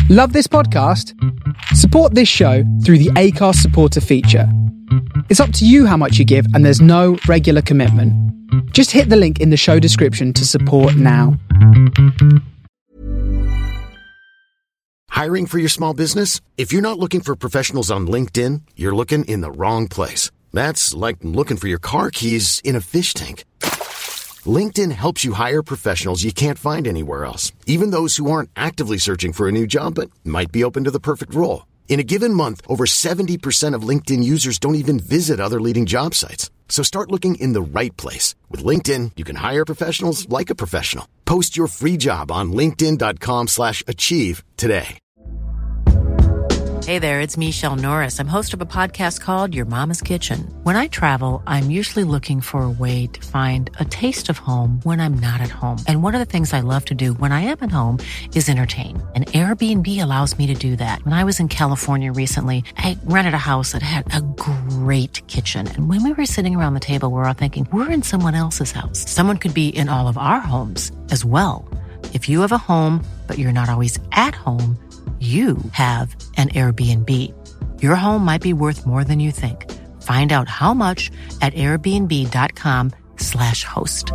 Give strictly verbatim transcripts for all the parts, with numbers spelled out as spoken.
Love this podcast? Support this show through the Acast supporter feature. It's up to you how much you give, and there's no regular commitment. Just hit the link in the show description to support now. Hiring for your small business? If you're not looking for professionals on LinkedIn, you're looking in the wrong place. That's like looking for your car keys in a fish tank. LinkedIn helps you hire professionals you can't find anywhere else, even those who aren't actively searching for a new job but might be open to the perfect role. In a given month, over seventy percent of LinkedIn users don't even visit other leading job sites. So start looking in the right place. With LinkedIn, you can hire professionals like a professional. Post your free job on linkedin.com slash achieve today. Hey there, it's Michelle Norris. I'm host of a podcast called Your Mama's Kitchen. When I travel, I'm usually looking for a way to find a taste of home when I'm not at home. And one of the things I love to do when I am at home is entertain. And Airbnb allows me to do that. When I was in California recently, I rented a house that had a great kitchen. And when we were sitting around the table, we were all thinking, we're in someone else's house. Someone could be in all of our homes as well. If you have a home, but you're not always at home, you have an Airbnb. Your home might be worth more than you think. Find out how much at airbnb.com slash host.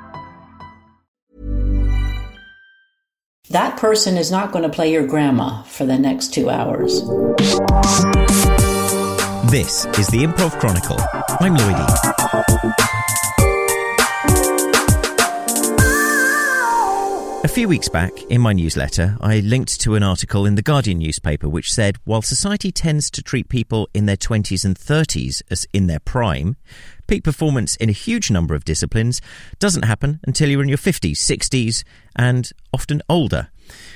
That person is not going to play your grandma for the next two hours. This is the Improv Chronicle. I'm Lloydie. A few weeks back, in my newsletter, I linked to an article in the Guardian newspaper which said, while society tends to treat people in their twenties and thirties as in their prime, peak performance in a huge number of disciplines doesn't happen until you're in your fifties, sixties, and often older.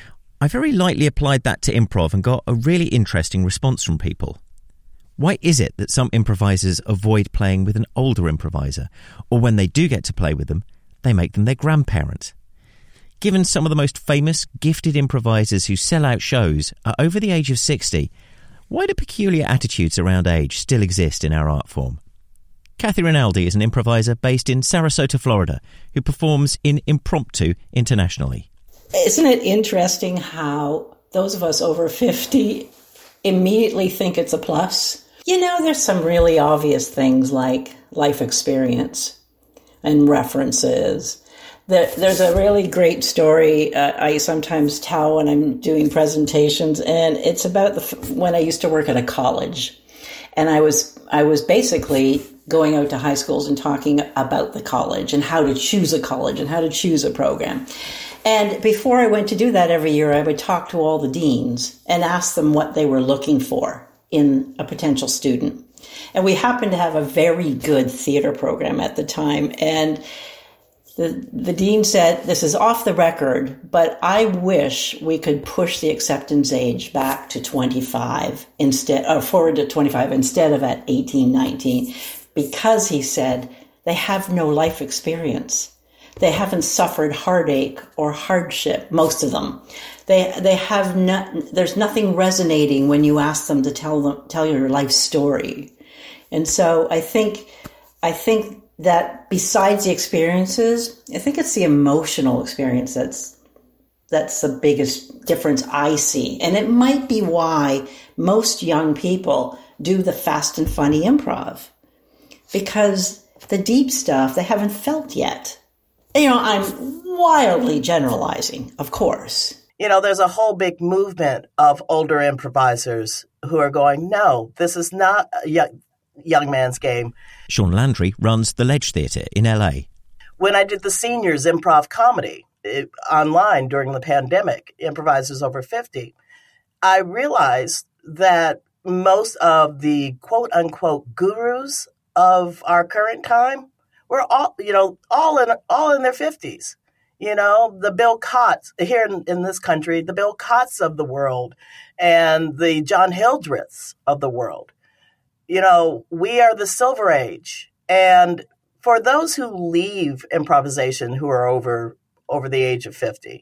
I very lightly applied that to improv and got a really interesting response from people. Why is it that some improvisers avoid playing with an older improviser, or when they do get to play with them, they make them their grandparent? Given some of the most famous, gifted improvisers who sell out shows are over the age of sixty, why do peculiar attitudes around age still exist in our art form? Kathy Rinaldi is an improviser based in Sarasota, Florida, who performs in Impromptu internationally. Isn't it interesting how those of us over fifty immediately think it's a plus? You know, there's some really obvious things like life experience and references. There's a really great story uh, I sometimes tell when I'm doing presentations, and it's about the, when I used to work at a college, and I was I was basically going out to high schools and talking about the college and how to choose a college and how to choose a program. And before I went to do that every year, I would talk to all the deans and ask them what they were looking for in a potential student. And we happened to have a very good theater program at the time, and The, the dean said, this is off the record, but I wish we could push the acceptance age back to twenty-five instead, or forward to twenty-five instead of at eighteen, nineteen, because he said they have no life experience. They haven't suffered heartache or hardship, most of them. They they have not, there's nothing resonating when you ask them to tell them, tell your life story. And so I think, I think, that besides the experiences, I think it's the emotional experience that's that's the biggest difference I see. And it might be why most young people do the fast and funny improv, because the deep stuff they haven't felt yet. You know, I'm wildly generalizing, of course. You know, there's a whole big movement of older improvisers who are going, no, this is not a young, young man's game. Sean Landry runs the Ledge Theatre in L A. When I did the seniors improv comedy it, online during the pandemic, improvisers over fifty, I realized that most of the quote unquote gurus of our current time were all, you know, all in all in their fifties. You know, the Bill Cotts here in, in this country, the Bill Cotts of the world, and the John Hildreths of the world. You know, we are the Silver Age. And for those who leave improvisation who are over over the age of fifty,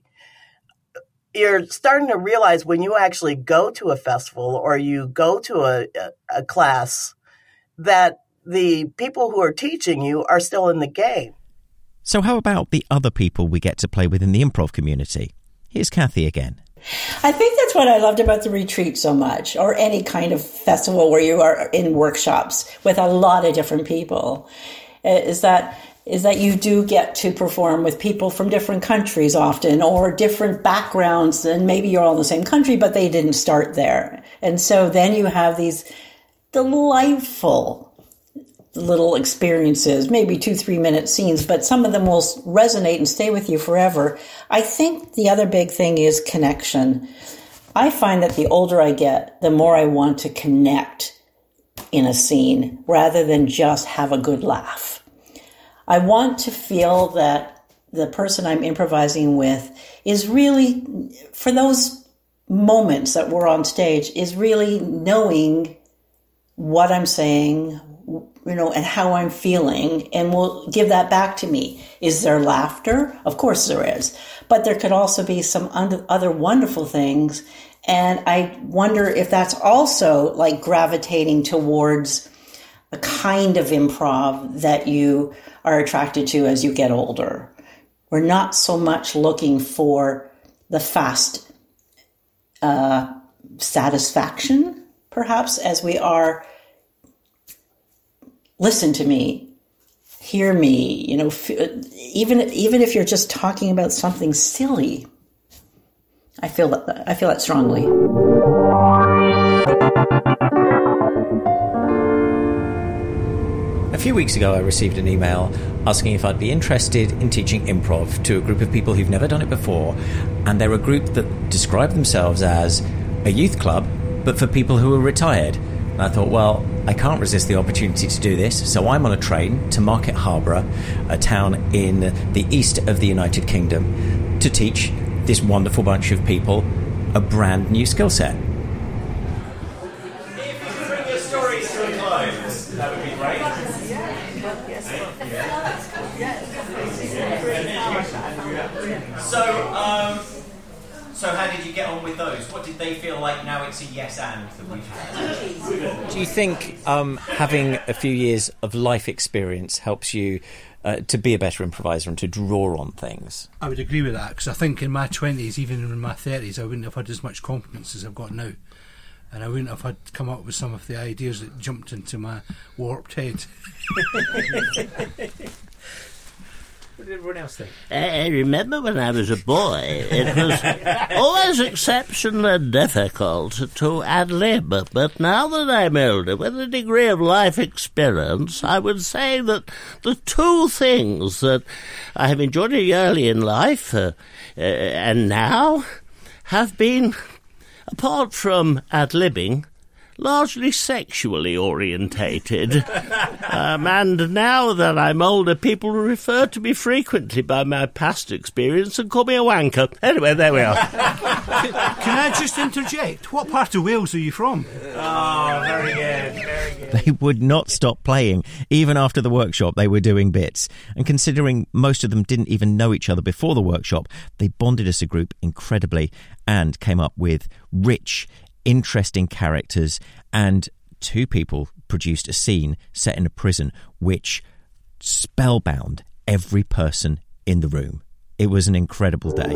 you're starting to realize when you actually go to a festival or you go to a, a, a class that the people who are teaching you are still in the game. So how about the other people we get to play with in the improv community? Here's Kathy again. I think that's what I loved about the retreat so much, or any kind of festival where you are in workshops with a lot of different people, is that is that you do get to perform with people from different countries often, or different backgrounds, and maybe you're all in the same country, but they didn't start there. And so then you have these delightful little experiences, maybe two, three minute scenes, but some of them will resonate and stay with you forever. I think the other big thing is connection. I find that the older I get, the more I want to connect in a scene rather than just have a good laugh. I want to feel that the person I'm improvising with is really, for those moments that we're on stage, is really knowing what I'm saying, you know, and how I'm feeling, and will give that back to me. Is there laughter? Of course there is. But there could also be some other wonderful things. And I wonder if that's also like gravitating towards a kind of improv that you are attracted to as you get older. We're not so much looking for the fast uh, satisfaction, perhaps, as we are listen to me, hear me, you know, f- even even if you're just talking about something silly. I feel that I feel that strongly. A few weeks ago, I received an email asking if I'd be interested in teaching improv to a group of people who've never done it before, and they're a group that describe themselves as a youth club, but for people who are retired. And I thought, well, I can't resist the opportunity to do this, so I'm on a train to Market Harborough, a town in the east of the United Kingdom, to teach this wonderful bunch of people a brand new skill set. If you could bring your stories to a close, that would be great. So, um... So how did you get on with those? What did they feel like now it's a yes and that we've had? Do you think um, having a few years of life experience helps you uh, to be a better improviser and to draw on things? I would agree with that, because I think in my twenties, even in my thirties, I wouldn't have had as much confidence as I've got now. And I wouldn't have had to come up with some of the ideas that jumped into my warped head. What did everyone else think? I remember when I was a boy, it was always exceptionally difficult to ad-lib, but now that I'm older, with a degree of life experience, I would say that the two things that I have enjoyed early in life, uh, uh, and now, have been, apart from ad-libbing, largely sexually orientated. um, and now that I'm older, people refer to me frequently by my past experience and call me a wanker. Anyway, there we are. Can I just interject? What part of Wales are you from? Oh, very good, very good. They would not stop playing. Even after the workshop, they were doing bits. And considering most of them didn't even know each other before the workshop, they bonded as a group incredibly and came up with rich, interesting characters, and two people produced a scene set in a prison which spellbound every person in the room. It was an incredible day.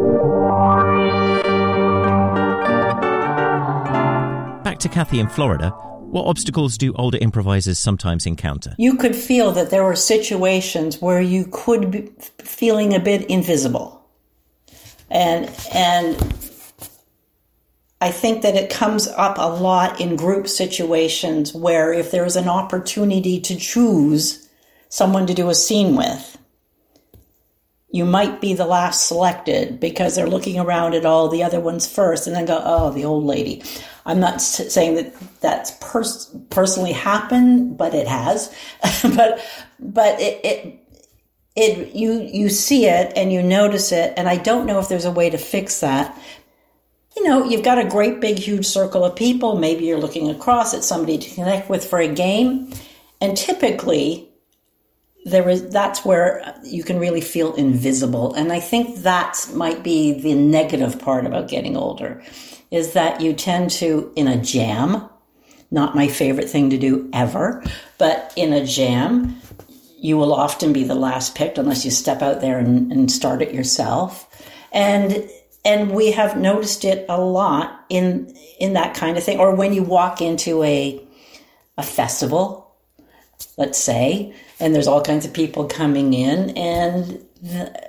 Back to Kathy in Florida. What obstacles do older improvisers sometimes encounter? You could feel that there were situations where you could be feeling a bit invisible. And and I think that it comes up a lot in group situations where if there's an opportunity to choose someone to do a scene with, you might be the last selected because they're looking around at all the other ones first and then go, oh, the old lady. I'm not saying that that's pers- personally happened, but it has. but but it, it it you you see it and you notice it, and I don't know if there's a way to fix that. You know, you've got a great big huge circle of people. Maybe you're looking across at somebody to connect with for a game, and typically there is that's where you can really feel invisible. And I think that might be the negative part about getting older, is that you tend to, in a jam, not my favorite thing to do ever, but in a jam, you will often be the last picked unless you step out there and, and start it yourself. And and we have noticed it a lot in in that kind of thing. Or when you walk into a a festival, let's say, and there's all kinds of people coming in, and the,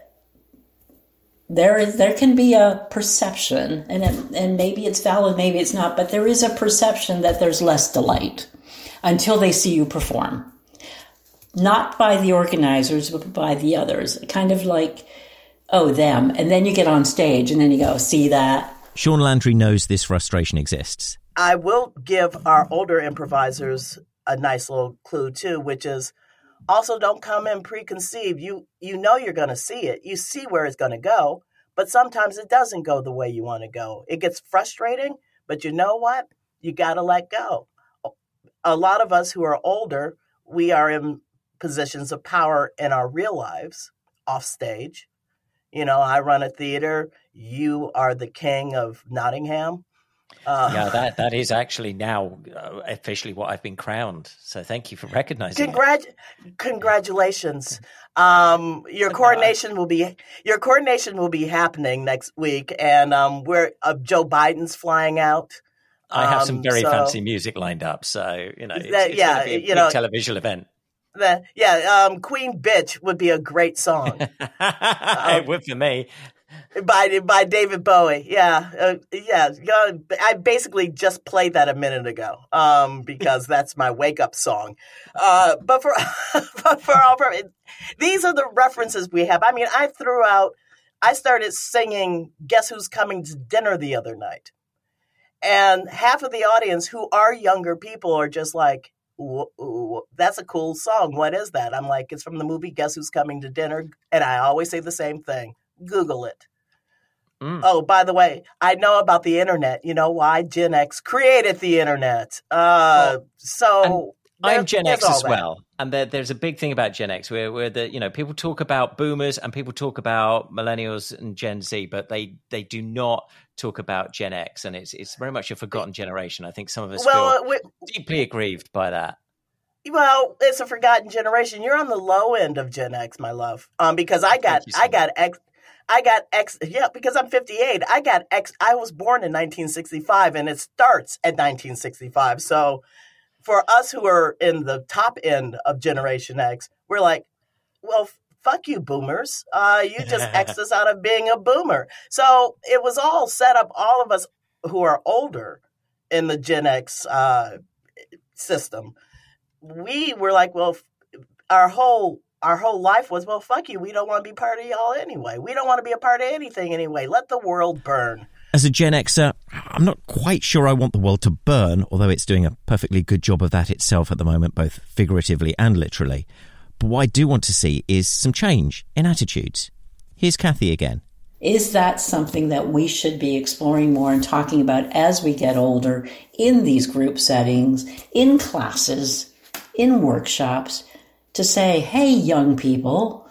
there is there can be a perception, and it, and maybe it's valid, maybe it's not, but there is a perception that there's less delight until they see you perform. Not by the organizers, but by the others. Kind of like, oh, them. And then you get on stage and then you go, see that? Shaun Landry knows this frustration exists. I will give our older improvisers a nice little clue, too, which is also don't come in preconceived. You, you know you're going to see it. You see where it's going to go, but sometimes it doesn't go the way you want to go. It gets frustrating, but you know what? You got to let go. A lot of us who are older, we are in positions of power in our real lives, off stage. You know, I run a theater. You are the king of Nottingham. Uh, yeah, that that is actually now uh, officially what I've been crowned. So thank you for recognizing congrat- it. Congratulations. Um, your coordination will be your coordination will be happening next week, and um, we're uh, Joe Biden's flying out. I have some Um, very so- fancy music lined up, so you know, it's, That- it's yeah, going to be a you big know- televisual event. The, yeah, um, Queen Bitch would be a great song. It would for me. by by David Bowie. Yeah, uh, yeah. yeah, I basically just played that a minute ago um, because that's my wake up song. Uh, but for but for all purposes, these are the references we have. I mean, I threw out. I started singing "Guess Who's Coming to Dinner" the other night, and half of the audience, who are younger people, are just like, "That's a cool song. What is that?" I'm like, "It's from the movie Guess Who's Coming to Dinner," and I always say the same thing. Google it. Mm. Oh, by the way, I know about the internet. You know why? Gen X created the internet. Uh, oh, so I'm Gen X as well. And there, there's a big thing about Gen X where, where the, you know, people talk about boomers and people talk about millennials and Gen Z, but they, they do not talk about Gen X. And it's, it's very much a forgotten generation. I think some of us well, feel we, deeply aggrieved by that. Well, it's a forgotten generation. You're on the low end of Gen X, my love. Um, because I got, so I got X. I got X, yeah, because I'm fifty-eight. I got X, I was born in nineteen sixty-five, and it starts at nineteen sixty-five. So for us who are in the top end of Generation X, we're like, well, fuck you, boomers. Uh, you just X'd us out of being a boomer. So it was all set up, all of us who are older in the Gen X uh, system. We were like, well, our whole Our whole life was, well, fuck you. We don't want to be part of y'all anyway. We don't want to be a part of anything anyway. Let the world burn. As a Gen Xer, I'm not quite sure I want the world to burn, although it's doing a perfectly good job of that itself at the moment, both figuratively and literally. But what I do want to see is some change in attitudes. Here's Kathy again. Is that something that we should be exploring more and talking about as we get older in these group settings, in classes, in workshops? To say, hey, young people,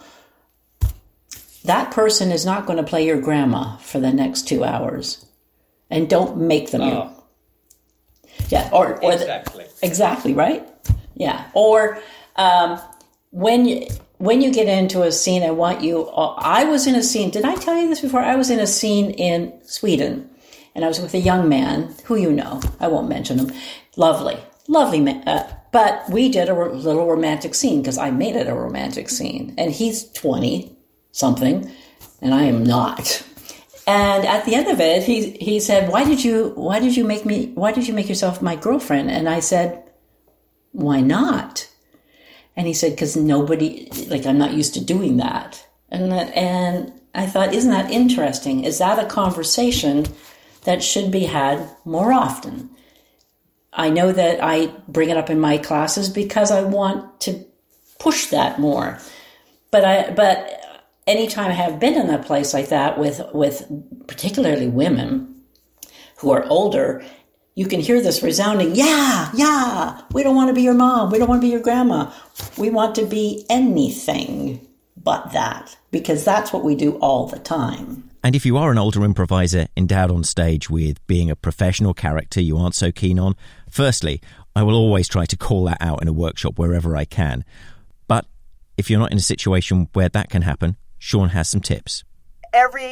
that person is not going to play your grandma for the next two hours. And don't make them. Oh. Yeah, or, or exactly. The, exactly, right? Yeah. Or um, when you when you get into a scene, I want you, I was in a scene, did I tell you this before? I was in a scene in Sweden, and I was with a young man who you know, I won't mention him, lovely, lovely man. Uh, But we did a little romantic scene because I made it a romantic scene. And he's twenty-something, and I am not. And at the end of it, he he said, "Why did you Why did you make me? Why did you make yourself my girlfriend?" And I said, "Why not?" And he said, "Because nobody, like, I'm not used to doing that." And that, and I thought, isn't that interesting? Is that a conversation that should be had more often? I know that I bring it up in my classes because I want to push that more. But I, but anytime I have been in a place like that with, with particularly women who are older, you can hear this resounding, yeah, yeah, we don't want to be your mom. We don't want to be your grandma. We want to be anything but that, because that's what we do all the time. And if you are an older improviser endowed on stage with being a professional character you aren't so keen on, firstly, I will always try to call that out in a workshop wherever I can. But if you're not in a situation where that can happen, Shaun has some tips. Every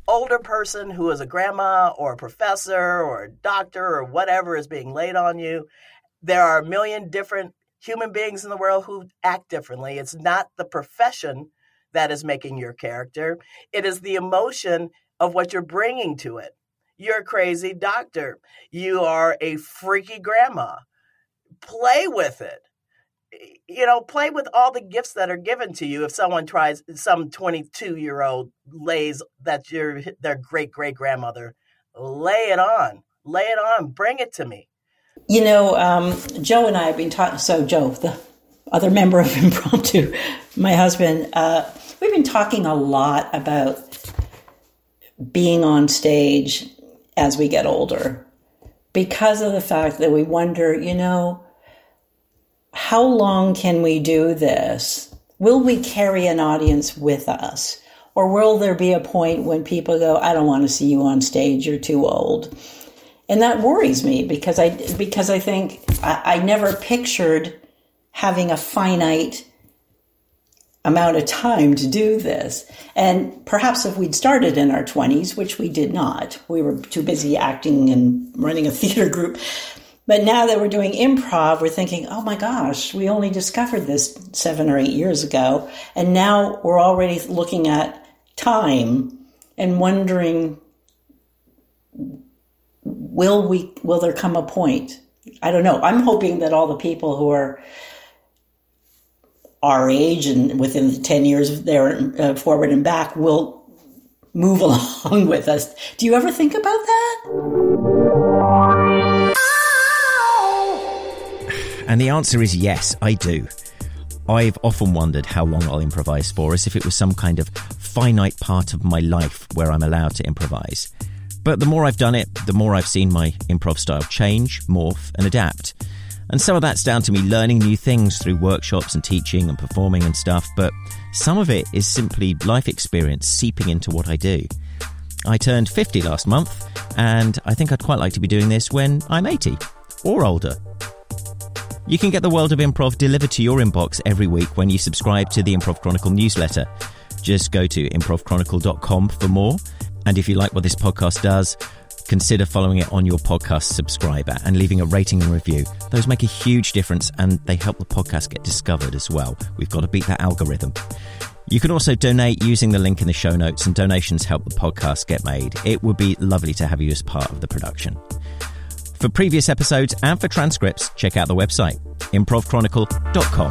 older person who is a grandma or a professor or a doctor or whatever is being laid on you. There are a million different human beings in the world who act differently. It's not the profession that is making your character. It is the emotion of what you're bringing to it. You're a crazy doctor. You are a freaky grandma. Play with it. You know, play with all the gifts that are given to you. If someone tries, some twenty-two-year-old lays that you're their great-great-grandmother, lay it on. Lay it on. Bring it to me. You know, um, Joe and I have been talking, so Joe, the other member of Impromptu, my husband, uh, we've been talking a lot about being on stage as we get older because of the fact that we wonder, you know, how long can we do this? Will we carry an audience with us? Or will there be a point when people go, I don't want to see you on stage, you're too old? And that worries me because I because I think I, I never pictured having a finite amount of time to do this. And perhaps if we'd started in our twenties, which we did not, we were too busy acting and running a theater group. But now that we're doing improv, we're thinking, oh my gosh, we only discovered this seven or eight years ago. And now we're already looking at time and wondering, will we, will there come a point? I don't know. I'm hoping that all the people who are our age and within the ten years there uh, forward and back will move along with us. Do you ever think about that? And the answer is yes, I do. I've often wondered how long I'll improvise for, as if it was some kind of finite part of my life where I'm allowed to improvise. But the more I've done it, the more I've seen my improv style change, morph and adapt. And some of that's down to me learning new things through workshops and teaching and performing and stuff, but some of it is simply life experience seeping into what I do. I turned fifty last month, and I think I'd quite like to be doing this when I'm eighty or older. You can get the world of improv delivered to your inbox every week when you subscribe to the Improv Chronicle newsletter. Just go to improv chronicle dot com for more. And if you like what this podcast does, consider following it on your podcast subscriber and leaving a rating and review. Those make a huge difference and they help the podcast get discovered as well. We've got to beat that algorithm. You can also donate using the link in the show notes, and donations help the podcast get made. It would be lovely to have you as part of the production. For previous episodes and for transcripts, check out the website, improv chronicle dot com.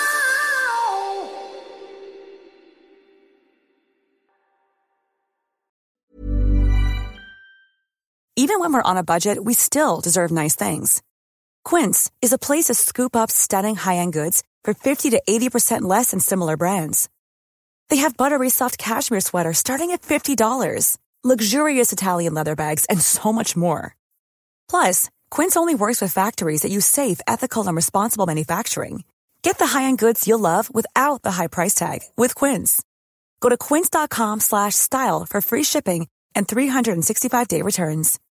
Even when we're on a budget, we still deserve nice things. Quince is a place to scoop up stunning high-end goods for fifty to eighty percent less than similar brands. They have buttery soft cashmere sweaters starting at fifty dollars, luxurious Italian leather bags, and so much more. Plus, Quince only works with factories that use safe, ethical, and responsible manufacturing. Get the high-end goods you'll love without the high price tag with Quince. Go to quince dot com slash style for free shipping and three sixty-five day returns.